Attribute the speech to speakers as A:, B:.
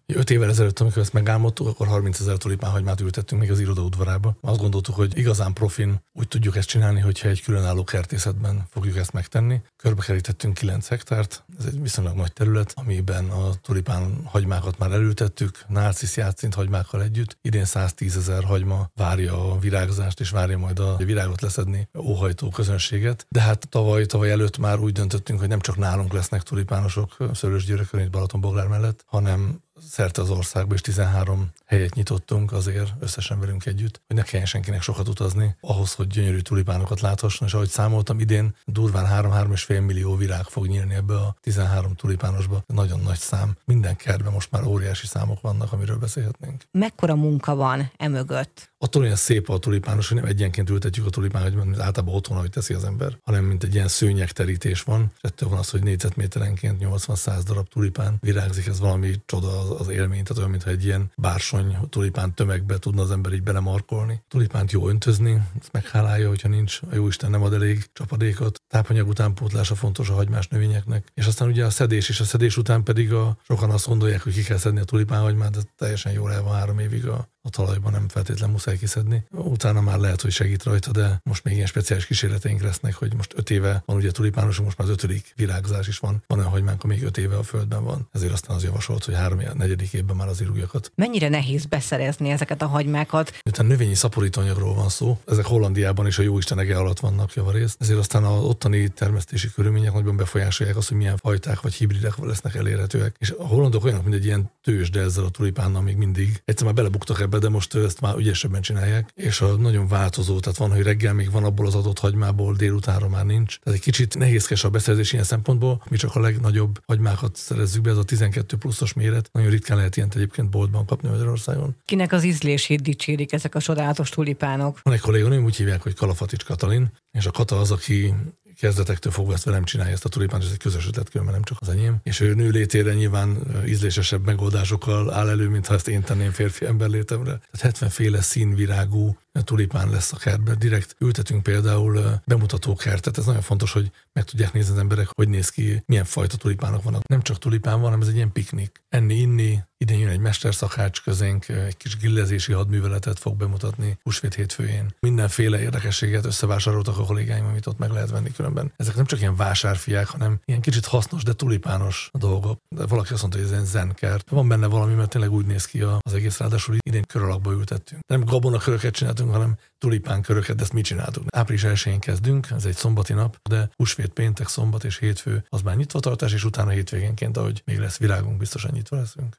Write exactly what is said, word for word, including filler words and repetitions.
A: Öt évvel ezelőtt, amikor ezt megálmodtuk, akkor harmincezer tulipánhagymát ültettünk még az iroda udvarába. Azt gondoltuk, hogy igazán profin úgy tudjuk ezt csinálni, hogyha egy különálló kertészetben fogjuk ezt megtenni. Körbekerítettünk kilenc hektárt, ez egy viszonylag nagy terület, amiben a tulipán hagymákat már elültettük, Narcisz Hyacint hagymákkal együtt. Idén száztízezer hagyma várja a virágzást, és várja majd a virágot leszedni óhajtó közönséget. De hát tavaly, tavaly előtt már úgy döntöttünk, hogy nem csak nálunk lesznek tulipánosok Szőlősgyőrökön, itt Balatonboglár mellett, hanem szerte az országban, és tizenhárom helyet nyitottunk azért összesen velünk együtt, hogy ne kelljen senkinek sokat utazni, ahhoz, hogy gyönyörű tulipánokat láthasson, és ahogy számoltam, idén durván három-három és fél millió virág fog nyílni ebbe a tizenhárom tulipánosba. Nagyon nagy szám. Minden kertben most már óriási számok vannak, amiről beszélhetnénk.
B: Mekkora munka van emögött?
A: Attól ilyen szép a tulipános, hogy nem egyenként ültetjük a tulipánhagymát, mint általában otthon, ahogy teszi az ember, hanem mint egy ilyen szőnyegterítés van. És ettől van az, hogy négyzetméterenként nyolcvan-száz darab tulipán virágzik, ez valami csoda az élmény, tehát olyan, mintha egy ilyen bársony tulipán tömegbe tudna az ember így belemarkolni. Tulipánt jó öntözni, ezt meghálálja, hogyha nincs, a jóisten nem ad elég csapadékot. Tápanyag utánpótlása fontos a hagymás növényeknek. És aztán ugye a szedés, és a szedés után pedig a, sokan azt gondolják, hogy ki kell szedni a tulipánhagymát, de teljesen jól el van három évig a a talajban, nem feltétlenül muszáj kiszedni. Utána már lehet, hogy segít rajta, de most még ilyen speciális kísérleteink lesznek, hogy most öt éve van ugye tulipánosunk, most már az ötödik virágzás is van. Van olyan hagymánk, még öt éve a földben van. Ezért aztán az javasolt, hogy három negyedik évben már az újakat.
B: Mennyire nehéz beszerezni ezeket a hagymákat?
A: Miután növényi szaporítóanyagról van szó, ezek Hollandiában is a jóisten ege alatt vannak javarészt. Ezért aztán az ottani termesztési körülmények nagyban befolyásolják azt, hogy milyen fajták vagy hibridek lesznek elérhetőek. És a hollandok olyanok, mint egy ilyen tőzs, de ezzel a tulipánnal még mindig. Egyszer már belebuktak ebbe, de most ezt már ügyesebben csinálják, és a nagyon változó, tehát van, hogy reggel még van abból az adott hagymából, délutánra már nincs. Tehát egy kicsit nehézkes a beszerzés ilyen szempontból, mi csak a legnagyobb hagymákat szerezzük be, ez a tizenkét pluszos méret. Nagyon ritkán lehet ilyent egyébként boltban kapni Magyarországon.
B: Kinek az ízlését dicsérik ezek a csodálatos tulipánok?
A: Van egy kolléganőm, úgy hívják, hogy Kalafatics Katalin, és a Kata az, aki kezdetektől fogva ezt velem csinálja ezt a tulipánt, ez egy közös ötlet, különben nem csak az enyém. És ő nő létére nyilván ízlésesebb megoldásokkal áll elő, mintha ezt én tenném férfi ember létemre. Tehát hetven féle színvirágú tulipán lesz a kertben. Direkt ültetünk például bemutatókertet. Ez nagyon fontos, hogy meg tudják nézni az emberek, hogy néz ki, milyen fajta tulipánok vannak. Nem csak tulipán van, hanem ez egy ilyen piknik. Enni, inni. Idén jön egy mesterszakács közénk, egy kis grillezési hadműveletet fog bemutatni húsvét hétfőjén. Mindenféle érdekességet összevásároltak a kollégáim, amit ott meg lehet venni különben. Ezek nem csak ilyen vásárfiák, hanem ilyen kicsit hasznos, de tulipános dolgok. De valaki azt mondta, hogy ez egy zenkert. Van benne valami, mert tényleg úgy néz ki az egész, ráadásul idén kör alakba ültettünk. Nem gabonaköröket csináltunk, hanem tulipánköröket, de ezt mi csináltuk. Április elsején kezdünk, ez egy szombati nap, de húsvét, péntek, szombat és hétfő az már nyitvatartás, és utána hétvégénként, ahogy még lesz virágunk, biztosan nyitva leszünk.